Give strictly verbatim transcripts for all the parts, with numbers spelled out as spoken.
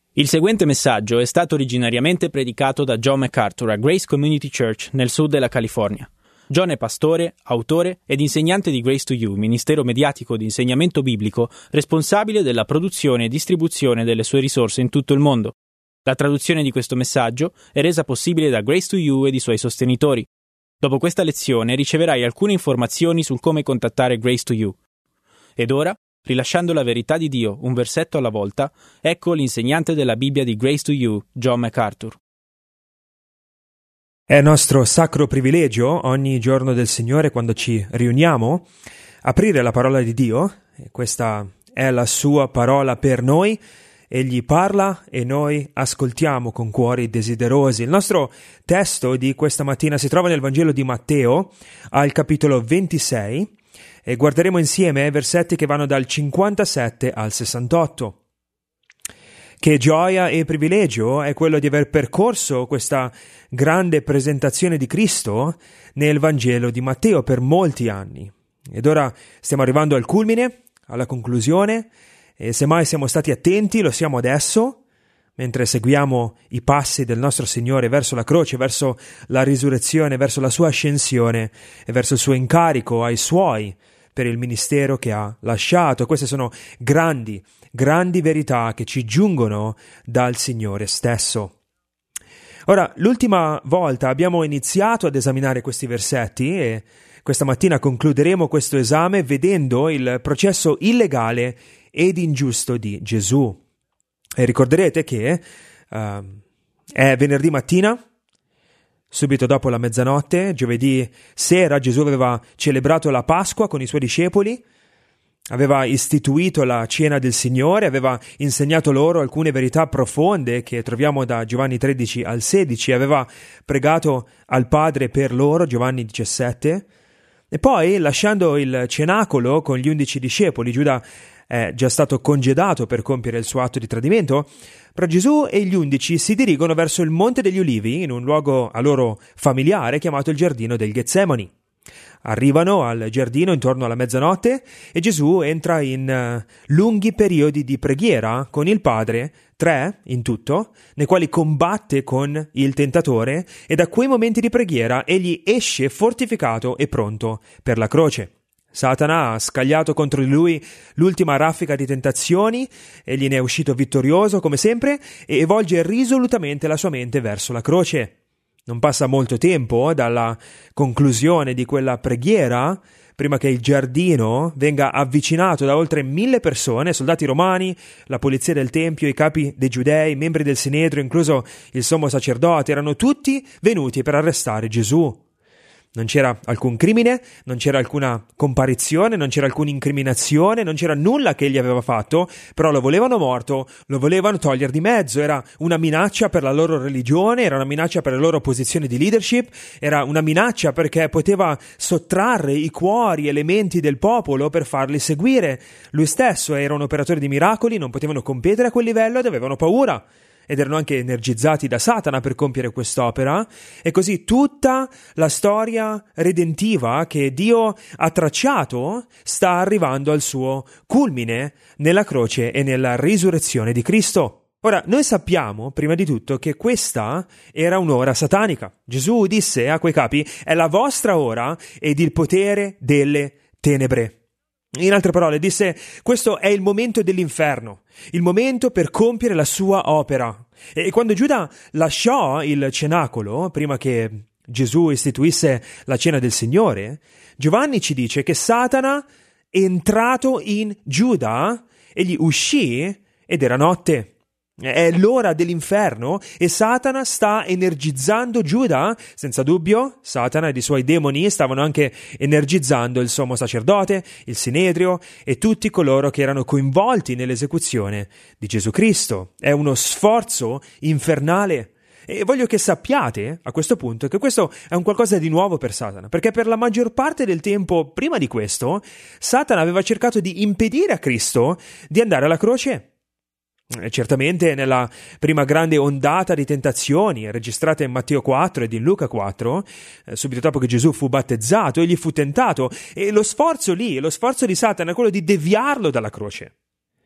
Il seguente messaggio è stato originariamente predicato da John MacArthur a Grace Community Church nel sud della California. John è pastore, autore ed insegnante di Grace to You, ministero mediatico di insegnamento biblico responsabile della produzione e distribuzione delle sue risorse in tutto il mondo. La traduzione di questo messaggio è resa possibile da Grace to You ed i suoi sostenitori. Dopo questa lezione riceverai alcune informazioni sul come contattare Grace to You. Ed ora, rilasciando la verità di Dio un versetto alla volta, ecco l'insegnante della Bibbia di Grace to You, John MacArthur. È nostro sacro privilegio ogni giorno del Signore, quando ci riuniamo, aprire la parola di Dio. E questa è la sua parola per noi. Egli parla e noi ascoltiamo con cuori desiderosi. Il nostro testo di questa mattina si trova nel Vangelo di Matteo, al capitolo ventisei, e guarderemo insieme versetti che vanno dal cinquantasette al sessantotto. Che gioia e privilegio è quello di aver percorso questa grande presentazione di Cristo nel Vangelo di Matteo per molti anni. Ed ora stiamo arrivando al culmine, alla conclusione, e se mai siamo stati attenti lo siamo adesso, mentre seguiamo i passi del nostro Signore verso la croce, verso la risurrezione, verso la sua ascensione e verso il suo incarico ai suoi per il ministero che ha lasciato. Queste sono grandi, grandi verità che ci giungono dal Signore stesso. Ora, l'ultima volta abbiamo iniziato ad esaminare questi versetti e questa mattina concluderemo questo esame vedendo il processo illegale ed ingiusto di Gesù. E ricorderete che uh, è venerdì mattina, subito dopo la mezzanotte, giovedì sera, Gesù aveva celebrato la Pasqua con i suoi discepoli, aveva istituito la cena del Signore, aveva insegnato loro alcune verità profonde che troviamo da Giovanni tredici al sedici, aveva pregato al Padre per loro, Giovanni diciassette, e poi, lasciando il cenacolo con gli undici discepoli, Giuda è già stato congedato per compiere il suo atto di tradimento, però Gesù e gli undici si dirigono verso il Monte degli Ulivi, in un luogo a loro familiare chiamato il Giardino del Getsemani. Arrivano al giardino intorno alla mezzanotte e Gesù entra in uh, lunghi periodi di preghiera con il Padre, tre in tutto, nei quali combatte con il tentatore, e da quei momenti di preghiera egli esce fortificato e pronto per la croce. Satana ha scagliato contro di lui l'ultima raffica di tentazioni, egli ne è uscito vittorioso come sempre e volge risolutamente la sua mente verso la croce. Non passa molto tempo dalla conclusione di quella preghiera prima che il giardino venga avvicinato da oltre mille persone, soldati romani, la polizia del Tempio, i capi dei giudei, membri del Sinedrio, incluso il sommo sacerdote, erano tutti venuti per arrestare Gesù. Non c'era alcun crimine, non c'era alcuna comparizione, non c'era alcuna incriminazione, non c'era nulla che egli aveva fatto, però lo volevano morto, lo volevano togliere di mezzo, era una minaccia per la loro religione, era una minaccia per la loro posizione di leadership, era una minaccia perché poteva sottrarre i cuori e le menti del popolo per farli seguire. Lui stesso era un operatore di miracoli, non potevano competere a quel livello ed avevano paura. Ed erano anche energizzati da Satana per compiere quest'opera, e così tutta la storia redentiva che Dio ha tracciato sta arrivando al suo culmine nella croce e nella risurrezione di Cristo. Ora, noi sappiamo, prima di tutto, che questa era un'ora satanica. Gesù disse a quei capi: è la vostra ora ed il potere delle tenebre. In altre parole, disse: questo è il momento dell'inferno, il momento per compiere la sua opera. E quando Giuda lasciò il cenacolo, prima che Gesù istituisse la cena del Signore, Giovanni ci dice che Satana è entrato in Giuda, egli uscì ed era notte. È l'ora dell'inferno e Satana sta energizzando Giuda. Senza dubbio, Satana ed i suoi demoni stavano anche energizzando il sommo sacerdote, il Sinedrio e tutti coloro che erano coinvolti nell'esecuzione di Gesù Cristo. È uno sforzo infernale. E voglio che sappiate a questo punto che questo è un qualcosa di nuovo per Satana, perché per la maggior parte del tempo prima di questo, Satana aveva cercato di impedire a Cristo di andare alla croce. Certamente nella prima grande ondata di tentazioni registrata in Matteo quattro ed in Luca quattro, eh, subito dopo che Gesù fu battezzato, egli fu tentato, e lo sforzo lì, lo sforzo di Satana è quello di deviarlo dalla croce.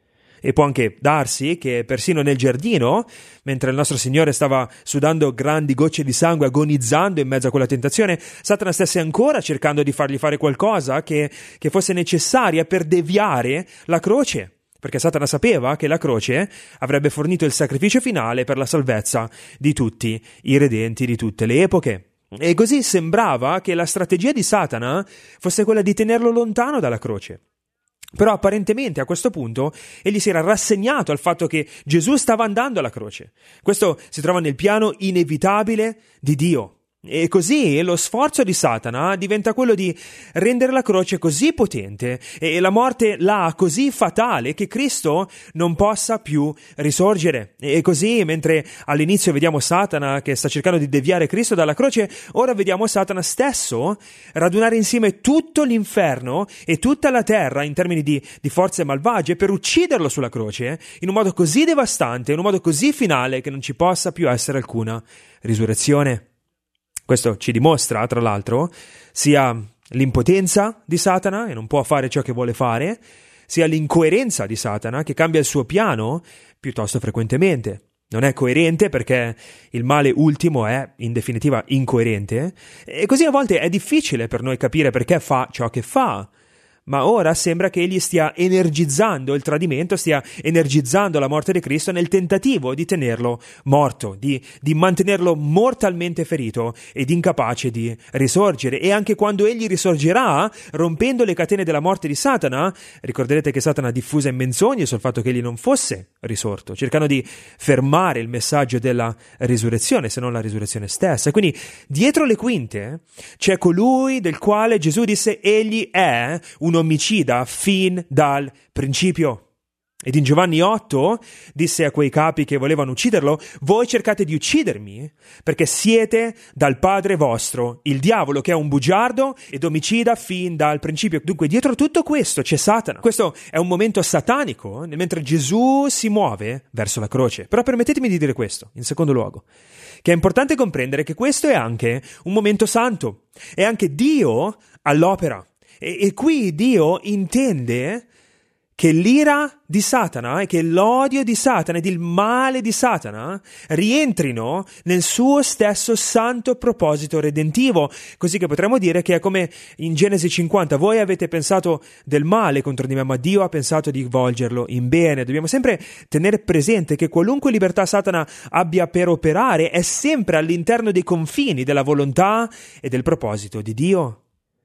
E può anche darsi che persino nel giardino, mentre il nostro Signore stava sudando grandi gocce di sangue, agonizzando in mezzo a quella tentazione, Satana stesse ancora cercando di fargli fare qualcosa che, che fosse necessaria per deviare la croce. Perché Satana sapeva che la croce avrebbe fornito il sacrificio finale per la salvezza di tutti i redenti di tutte le epoche. E così sembrava che la strategia di Satana fosse quella di tenerlo lontano dalla croce. Però apparentemente a questo punto egli si era rassegnato al fatto che Gesù stava andando alla croce. Questo si trova nel piano inevitabile di Dio. E così lo sforzo di Satana diventa quello di rendere la croce così potente e la morte là così fatale che Cristo non possa più risorgere. E così, mentre all'inizio vediamo Satana che sta cercando di deviare Cristo dalla croce, ora vediamo Satana stesso radunare insieme tutto l'inferno e tutta la terra in termini di, di forze malvagie per ucciderlo sulla croce in un modo così devastante, in un modo così finale che non ci possa più essere alcuna risurrezione. Questo ci dimostra, tra l'altro, sia l'impotenza di Satana, e non può fare ciò che vuole fare, sia l'incoerenza di Satana, che cambia il suo piano piuttosto frequentemente. Non è coerente perché il male ultimo è, in definitiva, incoerente, e così a volte è difficile per noi capire perché fa ciò che fa. Ma ora sembra che egli stia energizzando il tradimento, stia energizzando la morte di Cristo nel tentativo di tenerlo morto, di, di mantenerlo mortalmente ferito ed incapace di risorgere. E anche quando egli risorgerà, rompendo le catene della morte di Satana, ricorderete che Satana diffuse menzogne sul fatto che egli non fosse risorto, cercando di fermare il messaggio della risurrezione, se non la risurrezione stessa. Quindi dietro le quinte c'è colui del quale Gesù disse egli è un omicida fin dal principio. Ed in Giovanni otto disse a quei capi che volevano ucciderlo: voi cercate di uccidermi perché siete dal padre vostro, il diavolo, che è un bugiardo ed omicida fin dal principio. Dunque dietro tutto questo c'è Satana. Questo è un momento satanico mentre Gesù si muove verso la croce. Però permettetemi di dire questo, in secondo luogo, che è importante comprendere che questo è anche un momento santo, è anche Dio all'opera. E, e qui Dio intende che l'ira di Satana e che l'odio di Satana ed il male di Satana rientrino nel suo stesso santo proposito redentivo, così che potremmo dire che è come in Genesi cinquanta: voi avete pensato del male contro di me, ma Dio ha pensato di volgerlo in bene. Dobbiamo sempre tenere presente che qualunque libertà Satana abbia per operare è sempre all'interno dei confini della volontà e del proposito di Dio.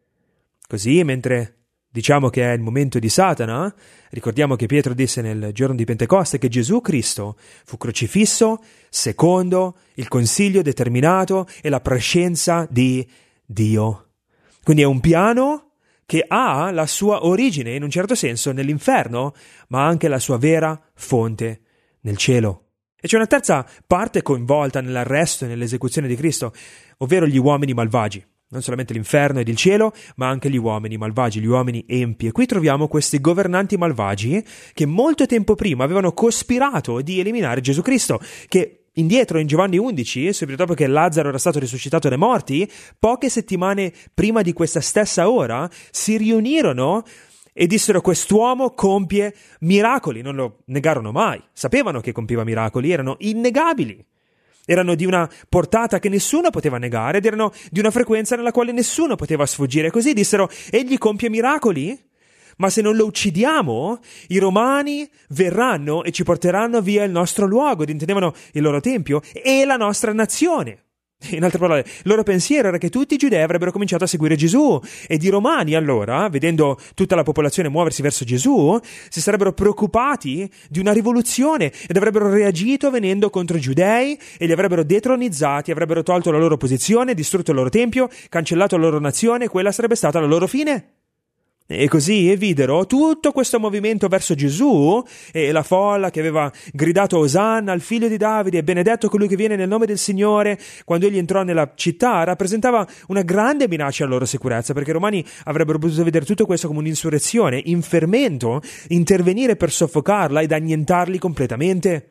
Così, mentre diciamo che è il momento di Satana, ricordiamo che Pietro disse nel giorno di Pentecoste che Gesù Cristo fu crocifisso secondo il consiglio determinato e la prescienza di Dio. Quindi è un piano che ha la sua origine, in un certo senso, nell'inferno, ma anche la sua vera fonte nel cielo. E c'è una terza parte coinvolta nell'arresto e nell'esecuzione di Cristo, ovvero gli uomini malvagi. Non solamente l'inferno ed il cielo, ma anche gli uomini malvagi, gli uomini empi. E qui troviamo questi governanti malvagi che molto tempo prima avevano cospirato di eliminare Gesù Cristo, che indietro in Giovanni undici, subito dopo che Lazzaro era stato risuscitato dai morti, poche settimane prima di questa stessa ora, si riunirono e dissero: quest'uomo compie miracoli. Non lo negarono mai, sapevano che compiva miracoli, erano innegabili. Erano di una portata che nessuno poteva negare ed erano di una frequenza nella quale nessuno poteva sfuggire. Così dissero: egli compie miracoli? Ma se non lo uccidiamo, i romani verranno e ci porteranno via il nostro luogo, ed intendevano il loro tempio e la nostra nazione. In altre parole, il loro pensiero era che tutti i giudei avrebbero cominciato a seguire Gesù, ed i romani allora, vedendo tutta la popolazione muoversi verso Gesù, si sarebbero preoccupati di una rivoluzione ed avrebbero reagito venendo contro i giudei e li avrebbero detronizzati, avrebbero tolto la loro posizione, distrutto il loro tempio, cancellato la loro nazione, e quella sarebbe stata la loro fine. E così videro tutto questo movimento verso Gesù e la folla che aveva gridato Osanna al figlio di Davide e benedetto colui che viene nel nome del Signore. Quando egli entrò nella città rappresentava una grande minaccia alla loro sicurezza, perché i romani avrebbero potuto vedere tutto questo come un'insurrezione, in fermento, intervenire per soffocarla ed annientarli completamente.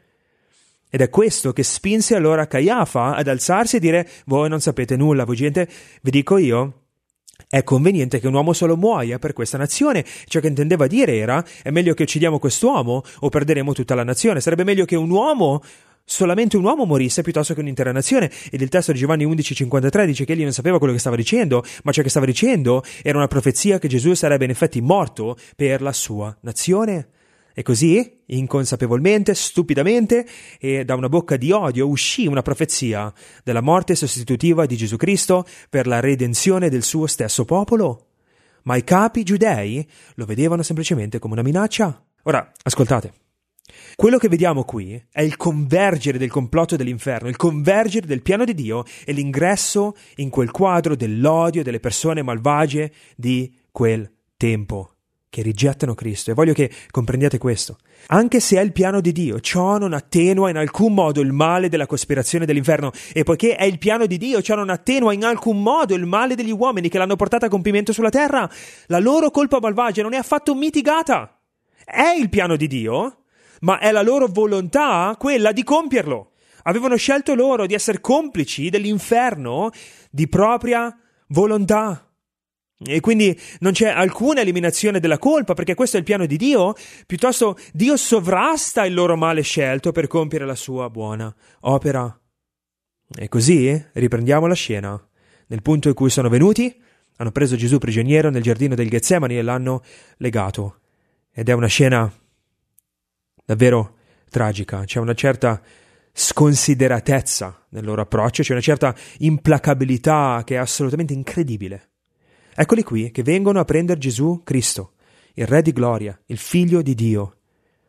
Ed è questo che spinse allora Caiafa ad alzarsi e dire: voi non sapete nulla, voi gente, vi dico io è conveniente che un uomo solo muoia per questa nazione. Ciò che intendeva dire era: è meglio che uccidiamo quest'uomo o perderemo tutta la nazione. Sarebbe meglio che un uomo, solamente un uomo morisse piuttosto che un'intera nazione. Ed il testo di Giovanni undici cinquantatré dice che egli non sapeva quello che stava dicendo, ma ciò che stava dicendo era una profezia che Gesù sarebbe in effetti morto per la sua nazione. E così, inconsapevolmente, stupidamente, e da una bocca di odio uscì una profezia della morte sostitutiva di Gesù Cristo per la redenzione del suo stesso popolo. Ma i capi giudei lo vedevano semplicemente come una minaccia. Ora, ascoltate. Quello che vediamo qui è il convergere del complotto dell'inferno, il convergere del piano di Dio e l'ingresso in quel quadro dell'odio delle persone malvagie di quel tempo, che rigettano Cristo. E voglio che comprendiate questo. Anche se è il piano di Dio, ciò non attenua in alcun modo il male della cospirazione dell'inferno. E poiché è il piano di Dio, ciò non attenua in alcun modo il male degli uomini che l'hanno portata a compimento sulla terra. La loro colpa malvagia non è affatto mitigata. È il piano di Dio, ma è la loro volontà quella di compierlo. Avevano scelto loro di essere complici dell'inferno di propria volontà. E quindi non c'è alcuna eliminazione della colpa, perché questo è il piano di Dio. Piuttosto Dio sovrasta il loro male scelto per compiere la sua buona opera. E così riprendiamo la scena. Nel punto in cui sono venuti, hanno preso Gesù prigioniero nel giardino del Getsemani e l'hanno legato. Ed è una scena davvero tragica. C'è una certa sconsideratezza nel loro approccio, c'è una certa implacabilità che è assolutamente incredibile. Eccoli qui che vengono a prendere Gesù Cristo, il Re di gloria, il Figlio di Dio,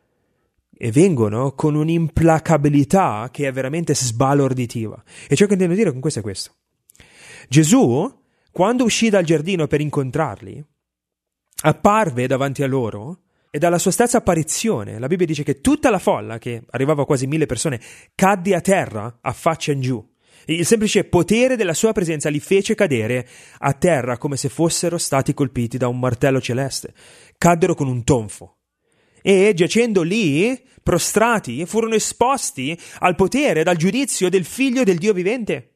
e vengono con un'implacabilità che è veramente sbalorditiva. E ciò che intendo dire con questo è questo. Gesù, quando uscì dal giardino per incontrarli, apparve davanti a loro, e dalla sua stessa apparizione la Bibbia dice che tutta la folla, che arrivava a quasi mille persone, cadde a terra a faccia in giù. Il semplice potere della sua presenza li fece cadere a terra come se fossero stati colpiti da un martello celeste. Caddero con un tonfo e, giacendo lì, prostrati, furono esposti al potere, dal giudizio del Figlio del Dio vivente.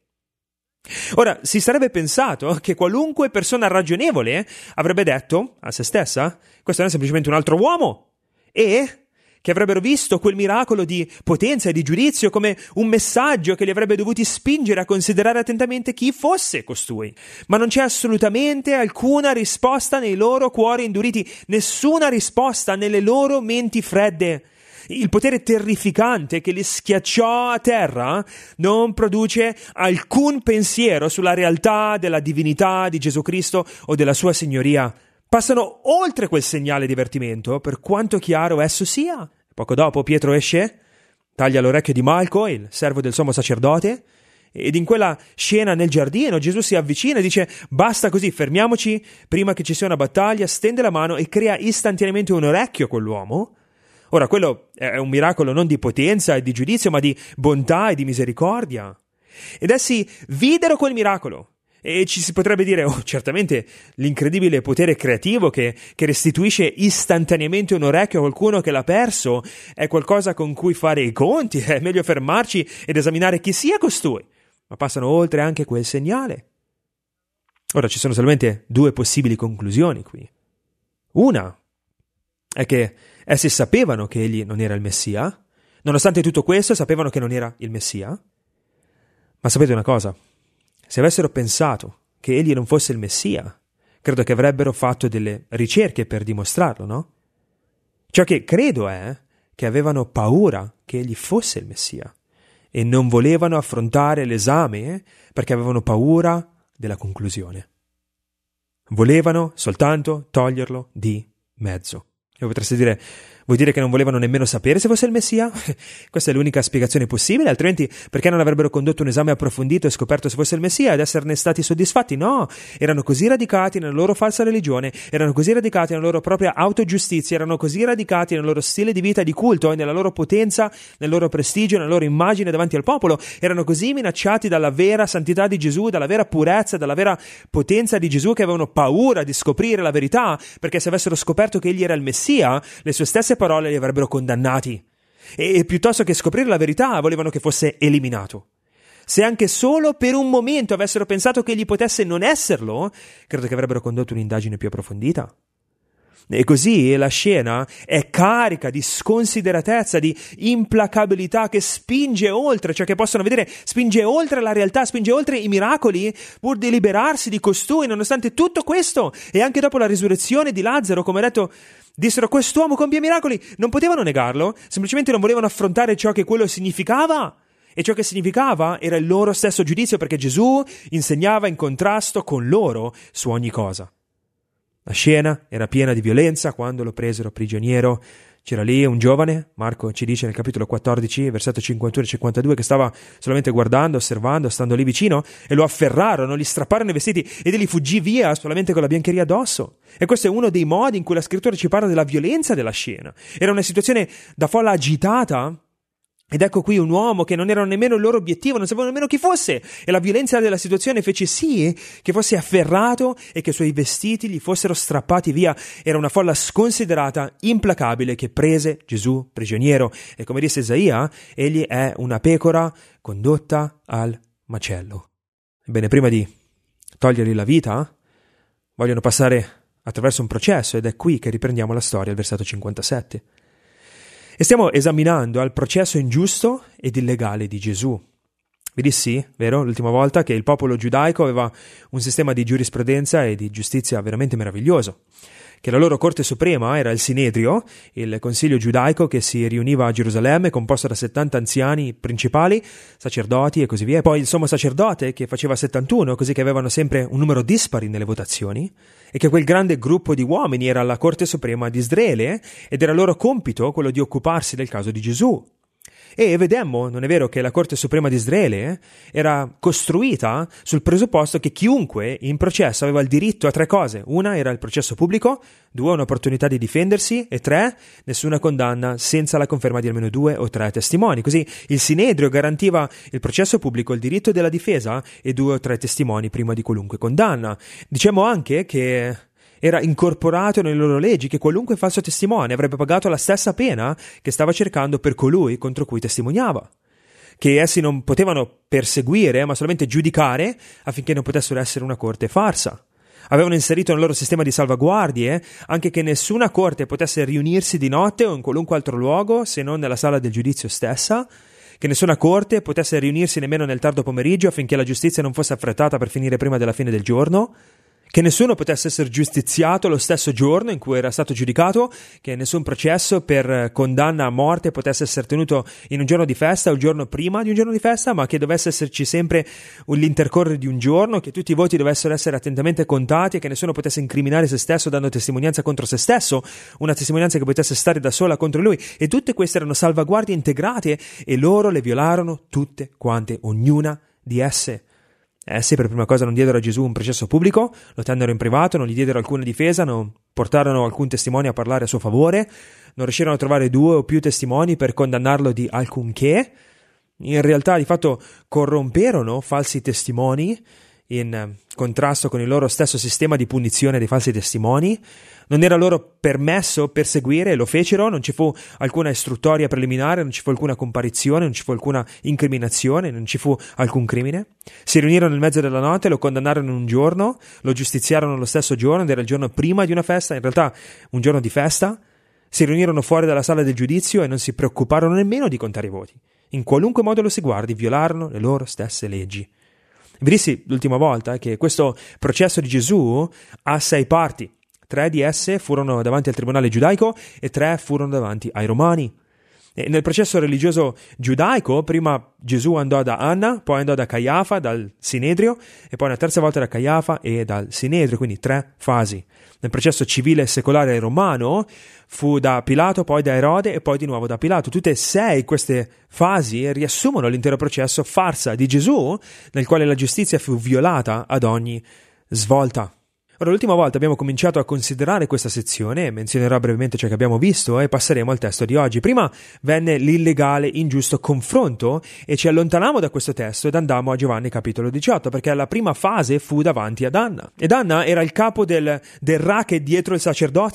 Ora, si sarebbe pensato che qualunque persona ragionevole avrebbe detto a se stessa: questo non è semplicemente un altro uomo, e che avrebbero visto quel miracolo di potenza e di giudizio come un messaggio che li avrebbe dovuti spingere a considerare attentamente chi fosse costui. Ma non c'è assolutamente alcuna risposta nei loro cuori induriti, nessuna risposta nelle loro menti fredde. Il potere terrificante che li schiacciò a terra non produce alcun pensiero sulla realtà della divinità di Gesù Cristo o della sua signoria. Passano oltre quel segnale di avvertimento, per quanto chiaro esso sia. Poco dopo Pietro esce, taglia l'orecchio di Malco, il servo del sommo sacerdote, ed in quella scena nel giardino Gesù si avvicina e dice: basta così, fermiamoci prima che ci sia una battaglia, stende la mano e crea istantaneamente un orecchio a quell'uomo. Ora, quello è un miracolo non di potenza e di giudizio, ma di bontà e di misericordia. Ed essi videro quel miracolo. E ci si potrebbe dire: oh, certamente l'incredibile potere creativo che, che restituisce istantaneamente un orecchio a qualcuno che l'ha perso è qualcosa con cui fare i conti, è meglio fermarci ed esaminare chi sia costui. Ma passano oltre anche quel segnale. Ora, ci sono solamente due possibili conclusioni qui. Una è che essi sapevano che egli non era il Messia, nonostante tutto questo sapevano che non era il Messia. Ma sapete una cosa? Se avessero pensato che egli non fosse il Messia, credo che avrebbero fatto delle ricerche per dimostrarlo, no? Ciò che credo è che avevano paura che egli fosse il Messia e non volevano affrontare l'esame perché avevano paura della conclusione. Volevano soltanto toglierlo di mezzo. E potreste dire: vuol dire che non volevano nemmeno sapere se fosse il Messia? Questa è l'unica spiegazione possibile, altrimenti perché non avrebbero condotto un esame approfondito e scoperto se fosse il Messia ed esserne stati soddisfatti? No, erano così radicati nella loro falsa religione, erano così radicati nella loro propria autogiustizia, erano così radicati nel loro stile di vita di culto e nella loro potenza, nel loro prestigio, nella loro immagine davanti al popolo, erano così minacciati dalla vera santità di Gesù, dalla vera purezza, dalla vera potenza di Gesù, che avevano paura di scoprire la verità, perché se avessero scoperto che egli era il Messia, le sue stesse parole li avrebbero condannati, e, e piuttosto che scoprire la verità volevano che fosse eliminato. Se anche solo per un momento avessero pensato che egli potesse non esserlo, credo che avrebbero condotto un'indagine più approfondita. E così la scena è carica di sconsideratezza, di implacabilità che spinge oltre ciò che possono vedere, spinge oltre la realtà, spinge oltre i miracoli, pur di liberarsi di costui, nonostante tutto questo. E anche dopo la risurrezione di Lazzaro, come ho detto, dissero: quest'uomo compie miracoli. Non potevano negarlo, semplicemente non volevano affrontare ciò che quello significava. E ciò che significava era il loro stesso giudizio, perché Gesù insegnava in contrasto con loro su ogni cosa. La scena era piena di violenza quando lo presero prigioniero. C'era lì un giovane, Marco ci dice nel capitolo quattordici, versetto cinquantuno e cinquantadue, che stava solamente guardando, osservando, stando lì vicino, e lo afferrarono, gli strapparono i vestiti ed egli fuggì via solamente con la biancheria addosso. E questo è uno dei modi in cui la scrittura ci parla della violenza della scena. Era una situazione da folla agitata. Ed ecco qui un uomo che non era nemmeno il loro obiettivo, non sapevano nemmeno chi fosse, e la violenza della situazione fece sì che fosse afferrato e che i suoi vestiti gli fossero strappati via. Era una folla sconsiderata, implacabile, che prese Gesù prigioniero. E come disse Isaia, egli è una pecora condotta al macello. Ebbene, prima di togliergli la vita, vogliono passare attraverso un processo, ed è qui che riprendiamo la storia, al versetto cinquantasette. E stiamo esaminando il processo ingiusto ed illegale di Gesù. Vi dissi, vero, l'ultima volta, che il popolo giudaico aveva un sistema di giurisprudenza e di giustizia veramente meraviglioso, che la loro corte suprema era il Sinedrio, il consiglio giudaico che si riuniva a Gerusalemme, composto da settanta anziani principali, sacerdoti e così via, e poi il sommo sacerdote che faceva settantuno, così che avevano sempre un numero dispari nelle votazioni, e che quel grande gruppo di uomini era la corte suprema di Israele, ed era loro compito quello di occuparsi del caso di Gesù. E vedemmo, non è vero, che la Corte Suprema di Israele era costruita sul presupposto che chiunque in processo aveva il diritto a tre cose. Una era il processo pubblico, due un'opportunità di difendersi, e tre nessuna condanna senza la conferma di almeno due o tre testimoni. Così il Sinedrio garantiva il processo pubblico, il diritto della difesa e due o tre testimoni prima di qualunque condanna. Diciamo anche che era incorporato nelle loro leggi che qualunque falso testimone avrebbe pagato la stessa pena che stava cercando per colui contro cui testimoniava, che essi non potevano perseguire ma solamente giudicare affinché non potessero essere una corte farsa. Avevano inserito nel loro sistema di salvaguardie anche che nessuna corte potesse riunirsi di notte o in qualunque altro luogo se non nella sala del giudizio stessa, che nessuna corte potesse riunirsi nemmeno nel tardo pomeriggio affinché la giustizia non fosse affrettata per finire prima della fine del giorno, che nessuno potesse essere giustiziato lo stesso giorno in cui era stato giudicato, che nessun processo per condanna a morte potesse essere tenuto in un giorno di festa o il giorno prima di un giorno di festa, ma che dovesse esserci sempre l'intercorrere di un giorno, che tutti i voti dovessero essere attentamente contati e che nessuno potesse incriminare se stesso dando testimonianza contro se stesso, una testimonianza che potesse stare da sola contro lui. E tutte queste erano salvaguardie integrate e loro le violarono tutte quante, ognuna di esse. Essi per prima cosa non diedero a Gesù un processo pubblico, lo tennero in privato, non gli diedero alcuna difesa, non portarono alcun testimone a parlare a suo favore, non riuscirono a trovare due o più testimoni per condannarlo di alcunché. In realtà di fatto corromperono falsi testimoni in contrasto con il loro stesso sistema di punizione dei falsi testimoni. Non era loro permesso perseguire, lo fecero, non ci fu alcuna istruttoria preliminare, non ci fu alcuna comparizione, non ci fu alcuna incriminazione, non ci fu alcun crimine. Si riunirono nel mezzo della notte, lo condannarono in un giorno, lo giustiziarono lo stesso giorno, ed era il giorno prima di una festa, in realtà un giorno di festa. Si riunirono fuori dalla sala del giudizio e non si preoccuparono nemmeno di contare i voti. In qualunque modo lo si guardi, violarono le loro stesse leggi. Vi dissi l'ultima volta che questo processo di Gesù ha sei parti. Tre di esse furono davanti al tribunale giudaico e tre furono davanti ai romani. E nel processo religioso giudaico, prima Gesù andò da Anna, poi andò da Caiafa, dal Sinedrio, e poi una terza volta da Caiafa e dal Sinedrio, quindi tre fasi. Nel processo civile e secolare romano fu da Pilato, poi da Erode e poi di nuovo da Pilato. Tutte e sei queste fasi riassumono l'intero processo farsa di Gesù, nel quale la giustizia fu violata ad ogni svolta. Ora, l'ultima volta abbiamo cominciato a considerare questa sezione, menzionerò brevemente ciò che abbiamo visto e passeremo al testo di oggi. Prima venne l'illegale, ingiusto confronto e ci allontanammo da questo testo ed andammo a Giovanni capitolo diciotto, perché la prima fase fu davanti ad Anna. Ed Anna era il capo del, del racket dietro il sacerdozio.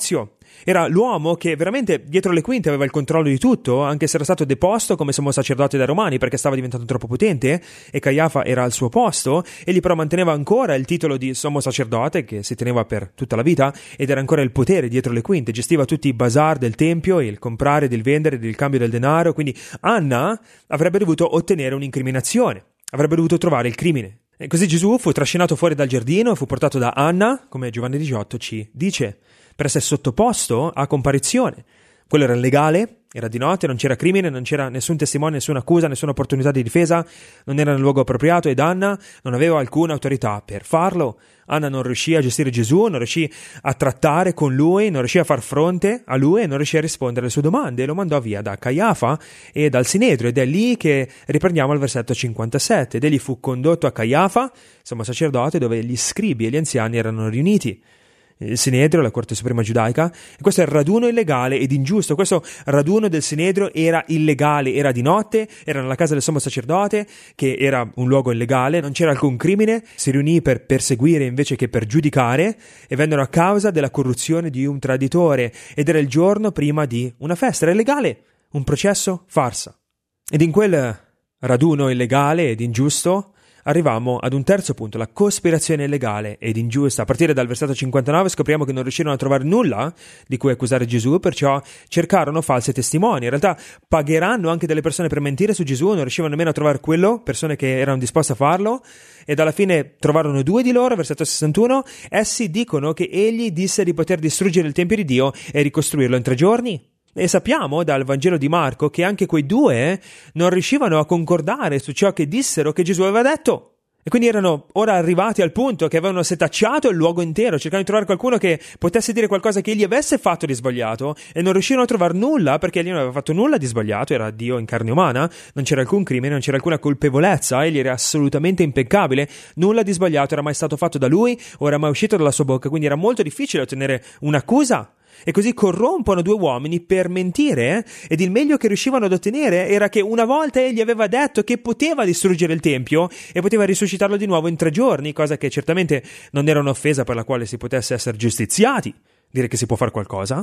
Era l'uomo che veramente dietro le quinte aveva il controllo di tutto, anche se era stato deposto come sommo sacerdote dai Romani perché stava diventando troppo potente e Caiafa era al suo posto. Egli però manteneva ancora il titolo di sommo sacerdote che si teneva per tutta la vita ed era ancora il potere dietro le quinte, gestiva tutti i bazar del tempio, il comprare, il vendere, il cambio del denaro. Quindi Anna avrebbe dovuto ottenere un'incriminazione, avrebbe dovuto trovare il crimine. E così Gesù fu trascinato fuori dal giardino e fu portato da Anna, come Giovanni diciotto ci dice, per essere sottoposto a comparizione. Quello era legale, era di notte, non c'era crimine, non c'era nessun testimone, nessuna accusa, nessuna opportunità di difesa, non era nel luogo appropriato ed Anna non aveva alcuna autorità per farlo. Anna non riuscì a gestire Gesù, non riuscì a trattare con lui, non riuscì a far fronte a lui e non riuscì a rispondere alle sue domande e lo mandò via da Caiafa e dal Sinedrio ed è lì che riprendiamo al versetto cinquantasette. Ed egli fu condotto a Caiafa, sommo sacerdote, dove gli scribi e gli anziani erano riuniti. Il Sinedrio, la Corte Suprema Giudaica, e questo è il raduno illegale ed ingiusto. Questo raduno del Sinedrio era illegale, era di notte, era nella casa del sommo sacerdote, che era un luogo illegale, non c'era alcun crimine, si riunì per perseguire invece che per giudicare e vennero a causa della corruzione di un traditore ed era il giorno prima di una festa, era illegale, un processo farsa. Ed in quel raduno illegale ed ingiusto arrivammo ad un terzo punto, la cospirazione illegale ed ingiusta. A partire dal versetto cinquantanove scopriamo che non riuscirono a trovare nulla di cui accusare Gesù, perciò cercarono false testimoni. In realtà pagheranno anche delle persone per mentire su Gesù, non riuscivano nemmeno a trovare quello, persone che erano disposte a farlo, ed alla fine trovarono due di loro, versetto sessantuno, essi dicono che egli disse di poter distruggere il Tempio di Dio e ricostruirlo in tre giorni. E sappiamo dal Vangelo di Marco che anche quei due non riuscivano a concordare su ciò che dissero che Gesù aveva detto. E quindi erano ora arrivati al punto che avevano setacciato il luogo intero, cercando di trovare qualcuno che potesse dire qualcosa che egli avesse fatto di sbagliato e non riuscirono a trovare nulla perché egli non aveva fatto nulla di sbagliato, era Dio in carne umana, non c'era alcun crimine, non c'era alcuna colpevolezza, egli era assolutamente impeccabile, nulla di sbagliato era mai stato fatto da lui o era mai uscito dalla sua bocca, quindi era molto difficile ottenere un'accusa. E così corrompono due uomini per mentire ed il meglio che riuscivano ad ottenere era che una volta egli aveva detto che poteva distruggere il Tempio e poteva risuscitarlo di nuovo in tre giorni, cosa che certamente non era un'offesa per la quale si potesse essere giustiziati, dire che si può fare qualcosa.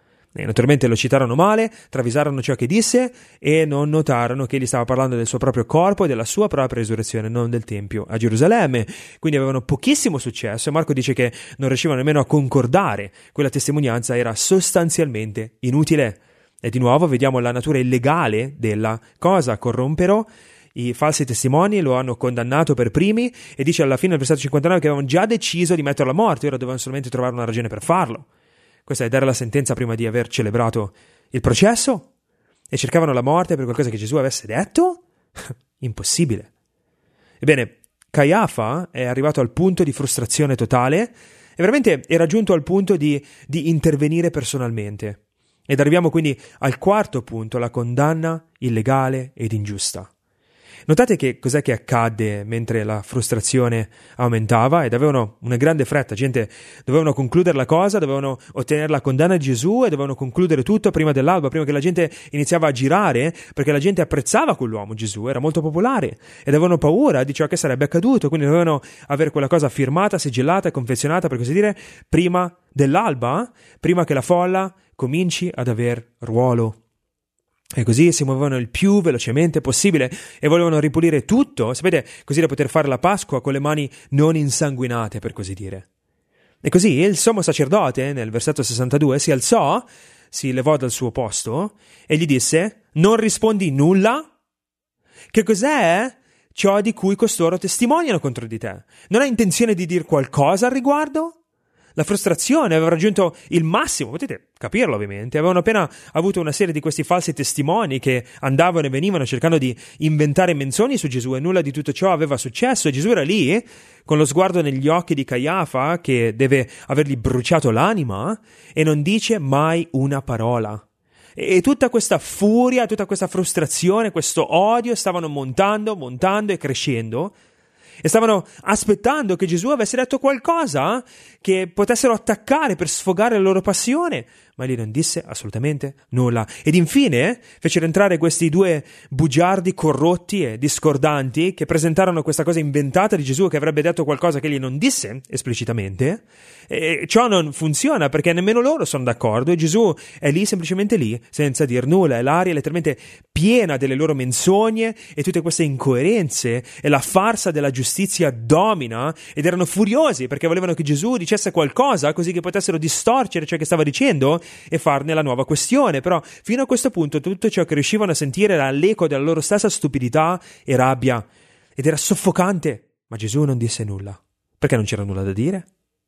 E naturalmente lo citarono male, travisarono ciò che disse e non notarono che egli stava parlando del suo proprio corpo e della sua propria risurrezione, non del Tempio a Gerusalemme. Quindi avevano pochissimo successo e Marco dice che non riuscivano nemmeno a concordare. Quella testimonianza era sostanzialmente inutile. E di nuovo vediamo la natura illegale della cosa. Corrompero i falsi testimoni, lo hanno condannato per primi e dice alla fine del versetto cinquantanove che avevano già deciso di metterlo a morte, ora dovevano solamente trovare una ragione per farlo. Questa è dare la sentenza prima di aver celebrato il processo? E cercavano la morte per qualcosa che Gesù avesse detto? Impossibile. Ebbene, Caiafa è arrivato al punto di frustrazione totale e veramente era giunto al punto di, di intervenire personalmente. Ed arriviamo quindi al quarto punto, la condanna illegale ed ingiusta. Notate che cos'è che accadde mentre la frustrazione aumentava ed avevano una grande fretta, gente dovevano concludere la cosa, dovevano ottenere la condanna di Gesù e dovevano concludere tutto prima dell'alba, prima che la gente iniziava a girare, perché la gente apprezzava quell'uomo Gesù, era molto popolare ed avevano paura di ciò che sarebbe accaduto, quindi dovevano avere quella cosa firmata, sigillata e confezionata, per così dire, prima dell'alba, prima che la folla cominci ad aver ruolo. E così si muovevano il più velocemente possibile e volevano ripulire tutto, sapete, così da poter fare la Pasqua con le mani non insanguinate, per così dire. E così il sommo sacerdote, nel versetto sessantadue, si alzò, si levò dal suo posto e gli disse: non rispondi nulla? Che cos'è ciò di cui costoro testimoniano contro di te? Non hai intenzione di dir qualcosa al riguardo? La frustrazione aveva raggiunto il massimo, potete capirlo ovviamente, avevano appena avuto una serie di questi falsi testimoni che andavano e venivano cercando di inventare menzogne su Gesù e nulla di tutto ciò aveva successo e Gesù era lì con lo sguardo negli occhi di Caiafa che deve avergli bruciato l'anima e non dice mai una parola. E tutta questa furia, tutta questa frustrazione, questo odio stavano montando, montando e crescendo. E stavano aspettando che Gesù avesse detto qualcosa che potessero attaccare per sfogare la loro passione, ma egli non disse assolutamente nulla. Ed infine fecero entrare questi due bugiardi corrotti e discordanti che presentarono questa cosa inventata di Gesù che avrebbe detto qualcosa che egli non disse esplicitamente, e ciò non funziona perché nemmeno loro sono d'accordo e Gesù è lì semplicemente lì senza dir nulla, e l'aria è letteralmente piena delle loro menzogne e tutte queste incoerenze, e la farsa della giustizia domina, ed erano furiosi perché volevano che Gesù dicesse qualcosa così che potessero distorcere ciò che stava dicendo e farne la nuova questione. Però fino a questo punto tutto ciò che riuscivano a sentire era l'eco della loro stessa stupidità e rabbia, ed era soffocante. Ma Gesù non disse nulla, perché non c'era nulla da dire.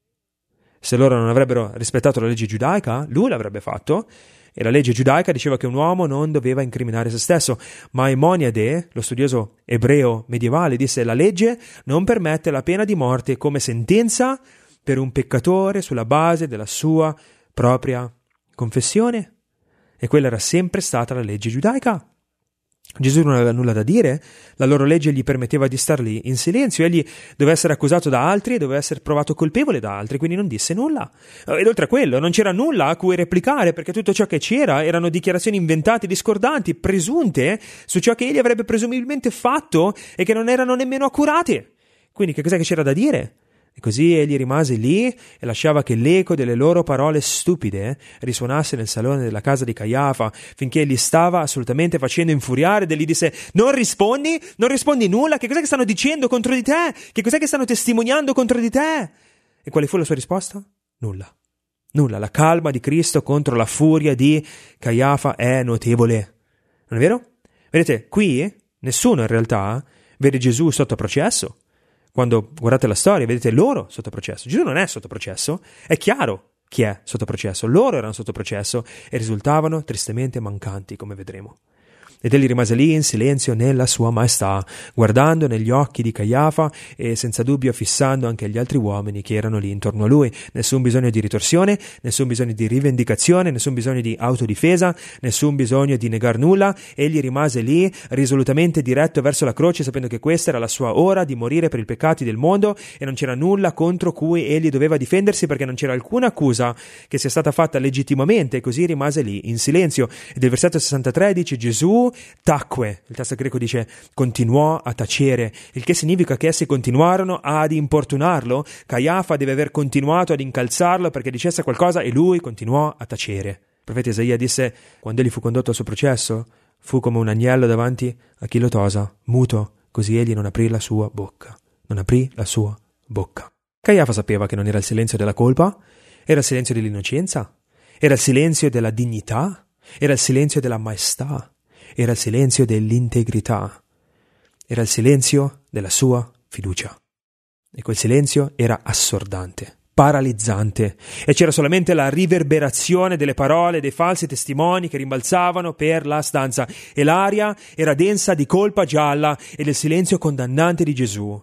Se loro non avrebbero rispettato la legge giudaica, lui l'avrebbe fatto, e la legge giudaica diceva che un uomo non doveva incriminare se stesso. Maimoniade, lo studioso ebreo medievale, disse: la legge non permette la pena di morte come sentenza per un peccatore sulla base della sua propria confessione, e quella era sempre stata la legge giudaica. Gesù non aveva nulla da dire, la loro legge gli permetteva di star lì in silenzio, egli doveva essere accusato da altri e doveva essere provato colpevole da altri, quindi non disse nulla. Ed oltre a quello non c'era nulla a cui replicare, perché tutto ciò che c'era erano dichiarazioni inventate, discordanti, presunte su ciò che egli avrebbe presumibilmente fatto e che non erano nemmeno accurate. Quindi che cos'è che c'era da dire? E così egli rimase lì e lasciava che l'eco delle loro parole stupide risuonasse nel salone della casa di Caiafa, finché egli stava assolutamente facendo infuriare, ed egli disse: non rispondi? Non rispondi nulla? Che cos'è che stanno dicendo contro di te? Che cos'è che stanno testimoniando contro di te? E quale fu la sua risposta? Nulla. Nulla. La calma di Cristo contro la furia di Caiafa è notevole. Non è vero? Vedete, qui nessuno in realtà vede Gesù sotto processo. Quando guardate la storia, vedete loro sotto processo. Gesù non è sotto processo, è chiaro chi è sotto processo. Loro erano sotto processo e risultavano tristemente mancanti, come vedremo. Ed egli rimase lì in silenzio nella sua maestà, guardando negli occhi di Caiafa e senza dubbio fissando anche gli altri uomini che erano lì intorno a lui. Nessun bisogno di ritorsione, nessun bisogno di rivendicazione, nessun bisogno di autodifesa, nessun bisogno di negar nulla. Egli rimase lì risolutamente diretto verso la croce, sapendo che questa era la sua ora di morire per i peccati del mondo, e non c'era nulla contro cui egli doveva difendersi, perché non c'era alcuna accusa che sia stata fatta legittimamente. E così rimase lì in silenzio. E del versetto sessantatré dice: Gesù tacque, il testo greco dice continuò a tacere, il che significa che essi continuarono ad importunarlo. Caiafa deve aver continuato ad incalzarlo perché dicesse qualcosa, e lui continuò a tacere. Il profeta Isaia disse: quando egli fu condotto al suo processo, fu come un agnello davanti a chi lo tosa, muto, così egli non aprì la sua bocca. Non aprì la sua bocca. Caiafa sapeva che non era il silenzio della colpa, era il silenzio dell'innocenza, era il silenzio della dignità, era il silenzio della maestà, era il silenzio dell'integrità, era il silenzio della sua fiducia. E quel silenzio era assordante, paralizzante, e c'era solamente la riverberazione delle parole dei falsi testimoni che rimbalzavano per la stanza, e l'aria era densa di colpa gialla e del silenzio condannante di Gesù.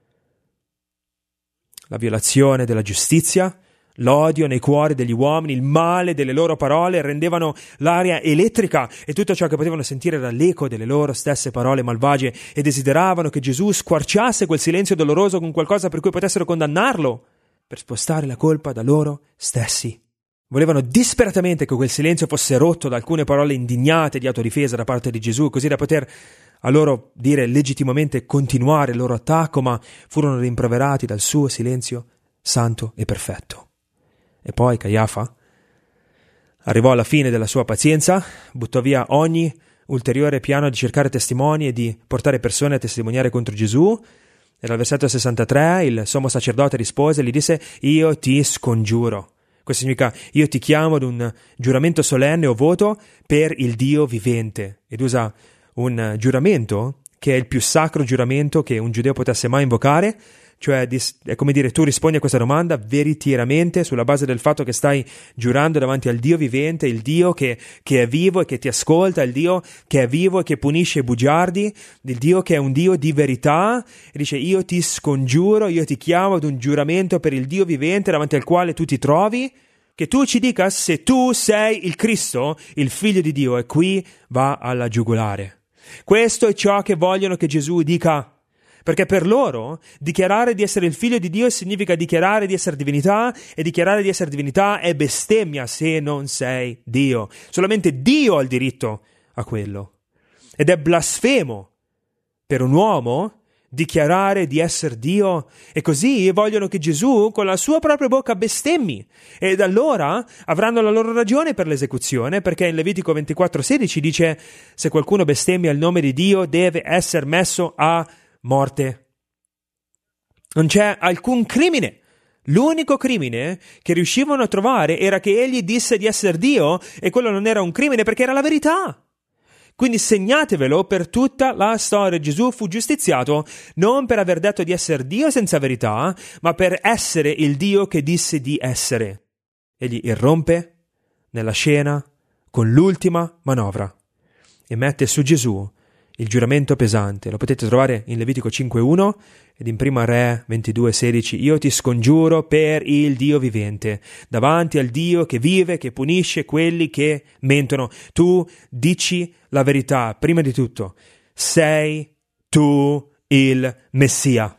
La violazione della giustizia, l'odio nei cuori degli uomini, il male delle loro parole rendevano l'aria elettrica, e tutto ciò che potevano sentire era l'eco delle loro stesse parole malvagie, e desideravano che Gesù squarciasse quel silenzio doloroso con qualcosa per cui potessero condannarlo, per spostare la colpa da loro stessi. Volevano disperatamente che quel silenzio fosse rotto da alcune parole indignate di autodifesa da parte di Gesù, così da poter a loro dire legittimamente continuare il loro attacco, ma furono rimproverati dal suo silenzio santo e perfetto. E poi Caiafa arrivò alla fine della sua pazienza, buttò via ogni ulteriore piano di cercare testimoni e di portare persone a testimoniare contro Gesù. E dal versetto sessantatré il sommo sacerdote rispose e gli disse: io ti scongiuro. Questo significa: io ti chiamo ad un giuramento solenne o voto per il Dio vivente. Ed usa un giuramento che è il più sacro giuramento che un giudeo potesse mai invocare. Cioè è come dire, tu rispondi a questa domanda veritigeramente sulla base del fatto che stai giurando davanti al Dio vivente, il Dio che, che è vivo e che ti ascolta, il Dio che è vivo e che punisce i bugiardi, il Dio che è un Dio di verità. E dice: io ti scongiuro, io ti chiamo ad un giuramento per il Dio vivente davanti al quale tu ti trovi, che tu ci dica se tu sei il Cristo, il Figlio di Dio. E qui va alla giugulare. Questo è ciò che vogliono che Gesù dica, Perché per loro dichiarare di essere il figlio di Dio significa dichiarare di essere divinità, e dichiarare di essere divinità è bestemmia se non sei Dio. Solamente Dio ha il diritto a quello. Ed è blasfemo per un uomo dichiarare di essere Dio, e così vogliono che Gesù con la sua propria bocca bestemmi, ed allora avranno la loro ragione per l'esecuzione, perché in Levitico ventiquattro sedici dice: se qualcuno bestemmia il nome di Dio deve essere messo a morte. Non c'è alcun crimine. L'unico crimine che riuscivano a trovare era che egli disse di essere Dio, e quello non era un crimine perché era la verità. Quindi segnatevelo per tutta la storia. Gesù fu giustiziato non per aver detto di essere Dio senza verità, ma per essere il Dio che disse di essere. Egli irrompe nella scena con l'ultima manovra e mette su Gesù il giuramento pesante. Lo potete trovare in Levitico cinque uno ed in Prima Re ventidue sedici. Io ti scongiuro per il Dio vivente, davanti al Dio che vive, che punisce quelli che mentono. Tu dici la verità. Prima di tutto, sei tu il Messia.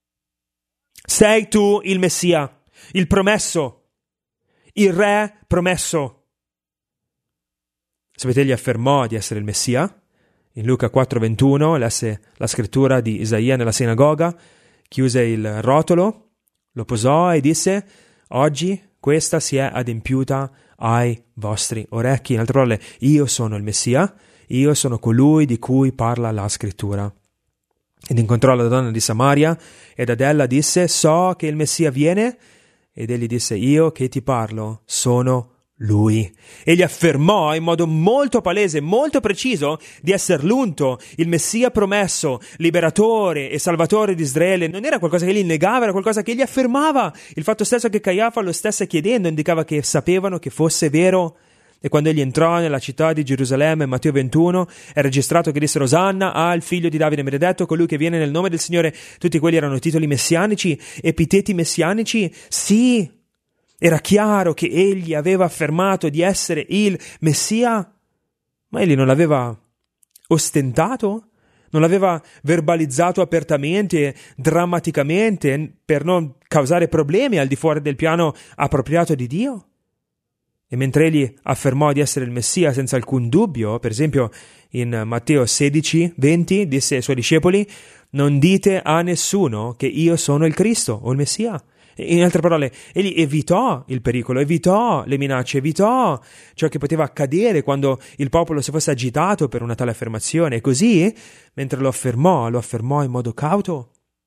Sei tu il Messia, il promesso, il Re promesso. Sapete, egli affermò di essere il Messia. In Luca quattro ventuno lesse la scrittura di Isaia nella sinagoga, chiuse il rotolo, lo posò e disse: oggi questa si è adempiuta ai vostri orecchi. In altre parole, io sono il Messia, io sono colui di cui parla la scrittura. Ed incontrò la donna di Samaria, ed ad ella disse: so che il Messia viene. Ed egli disse: io che ti parlo sono lui. Egli affermò in modo molto palese, molto preciso, di essere l'unto, il Messia promesso, liberatore e salvatore di Israele. Non era qualcosa che egli negava, era qualcosa che egli affermava. Il fatto stesso che Caiafa lo stesse chiedendo indicava che sapevano che fosse vero. E quando egli entrò nella città di Gerusalemme, Matteo ventuno, è registrato che disse: Osanna al figlio di Davide benedetto, colui che viene nel nome del Signore. Tutti quelli erano titoli messianici, epiteti messianici. Sì, era chiaro che egli aveva affermato di essere il Messia, ma egli non l'aveva ostentato, non l'aveva verbalizzato apertamente, drammaticamente, per non causare problemi al di fuori del piano appropriato di Dio. E mentre egli affermò di essere il Messia senza alcun dubbio, per esempio in Matteo sedici venti disse ai suoi discepoli: non dite a nessuno che io sono il Cristo o il Messia. In altre parole, egli evitò il pericolo, evitò le minacce, evitò ciò che poteva accadere quando il popolo si fosse agitato per una tale affermazione. E così, mentre lo affermò, lo affermò in modo cauto.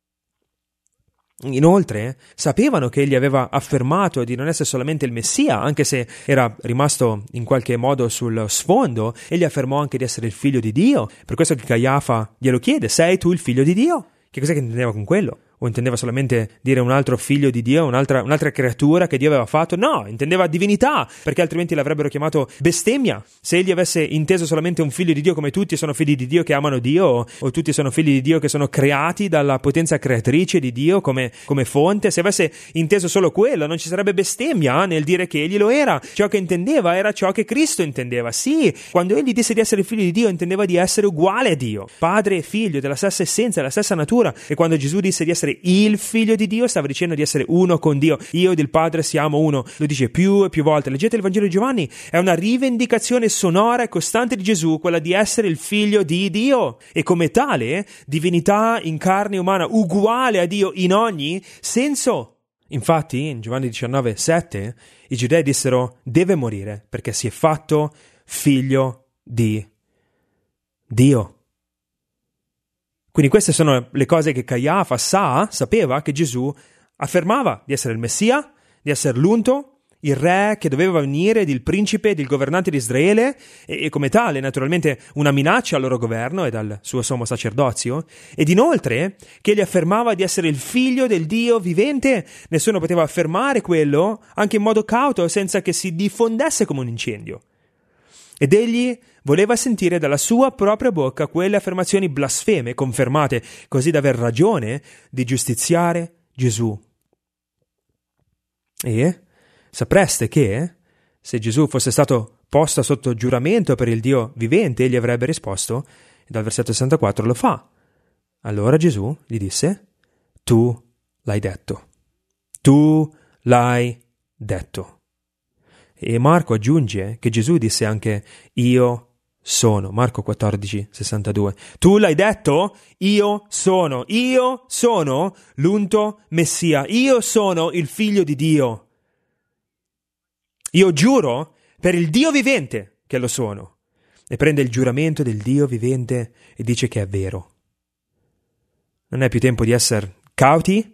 Inoltre, sapevano che egli aveva affermato di non essere solamente il Messia, anche se era rimasto in qualche modo sul sfondo. Egli affermò anche di essere il figlio di Dio. Per questo che Caiafa glielo chiede: sei tu il figlio di Dio? Che cos'è che intendeva con quello? O intendeva solamente dire un altro figlio di Dio, un'altra, un'altra creatura che Dio aveva fatto? No, intendeva divinità, perché altrimenti l'avrebbero chiamato bestemmia. Se egli avesse inteso solamente un figlio di Dio, come tutti sono figli di Dio che amano Dio, o, o tutti sono figli di Dio che sono creati dalla potenza creatrice di Dio come, come fonte, se avesse inteso solo quello, non ci sarebbe bestemmia nel dire che egli lo era. Ciò che intendeva era ciò che Cristo intendeva. Sì, quando egli disse di essere il figlio di Dio, intendeva di essere uguale a Dio, padre e figlio, della stessa essenza, della stessa natura. E quando Gesù disse di essere il figlio di Dio, stava dicendo di essere uno con Dio. Io ed il Padre siamo uno. Lo dice più e più volte. Leggete il Vangelo di Giovanni. È una rivendicazione sonora e costante di Gesù, quella di essere il figlio di Dio. E come tale, divinità in carne umana, uguale a Dio in ogni senso. Infatti, in Giovanni diciannove sette, i giudei dissero: deve morire perché si è fatto figlio di Dio. Quindi queste sono le cose che Caiafa sa, sapeva che Gesù affermava di essere il Messia, di essere l'unto, il re che doveva venire, il principe, il governante di Israele, e, e come tale naturalmente una minaccia al loro governo e al suo sommo sacerdozio, ed inoltre che egli affermava di essere il figlio del Dio vivente. Nessuno poteva affermare quello, anche in modo cauto, senza che si diffondesse come un incendio. Ed egli voleva sentire dalla sua propria bocca quelle affermazioni blasfeme confermate, così da aver ragione di giustiziare Gesù. E sapreste che, se Gesù fosse stato posto sotto giuramento per il Dio vivente, egli avrebbe risposto, e dal versetto sessantaquattro lo fa: Allora Gesù gli disse: tu l'hai detto. Tu l'hai detto. E Marco aggiunge che Gesù disse anche: io sono. Marco quattordici sessantadue. Tu l'hai detto? Io sono. Io sono l'unto Messia. Io sono il figlio di Dio. Io giuro per il Dio vivente che lo sono. E prende il giuramento del Dio vivente e dice che è vero. Non è più tempo di essere cauti,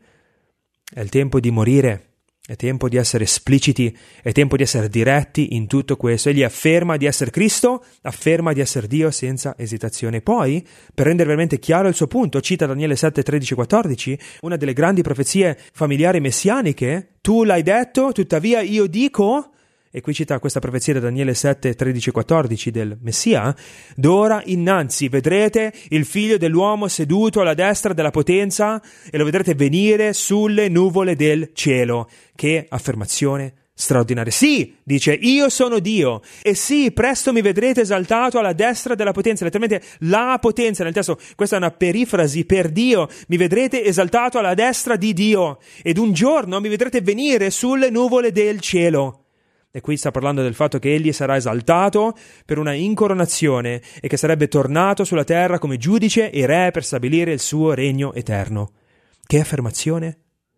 è il tempo di morire, è tempo di essere espliciti, è tempo di essere diretti in tutto questo. Egli afferma di essere Cristo, afferma di essere Dio senza esitazione. Poi, per rendere veramente chiaro il suo punto, cita Daniele sette, tredici, quattordici, una delle grandi profezie familiari messianiche: tu l'hai detto, tuttavia io dico. E qui cita questa profezia da Daniele sette, tredici e quattordici del Messia: d'ora innanzi vedrete il figlio dell'uomo seduto alla destra della potenza e lo vedrete venire sulle nuvole del cielo. Che affermazione straordinaria. Sì, dice, io sono Dio, e sì, presto mi vedrete esaltato alla destra della potenza, letteralmente la potenza nel testo. Questa è una perifrasi per Dio: mi vedrete esaltato alla destra di Dio, ed un giorno mi vedrete venire sulle nuvole del cielo. E qui sta parlando del fatto che egli sarà esaltato per una incoronazione e che sarebbe tornato sulla terra come giudice e re per stabilire il suo regno eterno. Che affermazione!